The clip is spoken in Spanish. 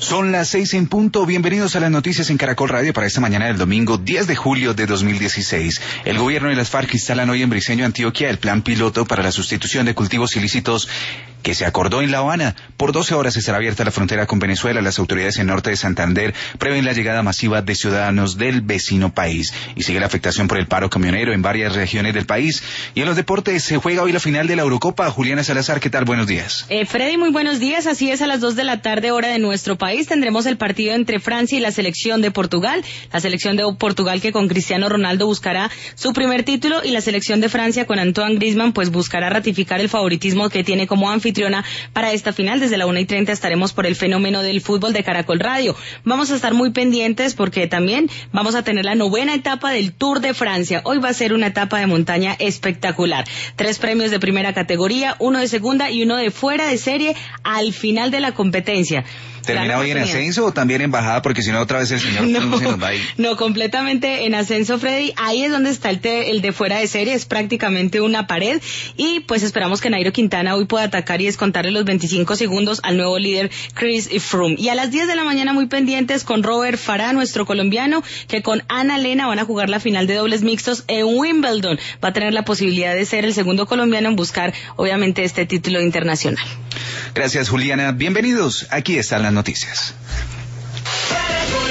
Son las 6 en punto. Bienvenidos a las noticias en Caracol Radio para esta mañana del domingo 10 de julio de 2016. El gobierno de las FARC instalan hoy en Briceño, Antioquia, el plan piloto para la sustitución de cultivos ilícitos que se acordó en La Habana. Por 12 horas estará abierta la frontera con Venezuela. Las autoridades en norte de Santander prevén la llegada masiva de ciudadanos del vecino país. Y sigue la afectación por el paro camionero en varias regiones del país. Y en los deportes se juega hoy la final de la Eurocopa. Juliana Salazar, ¿qué tal? Buenos días. Freddy, muy buenos días. Así es, a las 2 de la tarde, hora de nuestro país, tendremos el partido entre Francia y la selección de Portugal. La selección de Portugal que con Cristiano Ronaldo buscará su primer título y la selección de Francia con Antoine Griezmann pues buscará ratificar el favoritismo que tiene como anfitriona para esta final. Desde la 1:30 estaremos por el fenómeno del fútbol de Caracol Radio. Vamos a estar muy pendientes porque también vamos a tener la 9ª etapa del Tour de Francia. Hoy va a ser una etapa de montaña espectacular. 3 premios de primera categoría, 1 de segunda y 1 de fuera de serie al final de la competencia. ¿Termina hoy en ascenso o también en bajada? Porque si no, otra vez el señor no se nos va a ir. No, completamente en ascenso, Freddy. Ahí es donde está el de fuera de serie, es prácticamente una pared. Y pues esperamos que Nairo Quintana hoy pueda atacar y descontarle los 25 segundos al nuevo líder Chris Froome. Y a las 10 de la mañana muy pendientes con Robert Farah, nuestro colombiano, que con Ana Lena van a jugar la final de dobles mixtos en Wimbledon. Va a tener la posibilidad de ser el segundo colombiano en buscar, obviamente, este título internacional. Gracias, Juliana. Bienvenidos. Aquí están las noticias.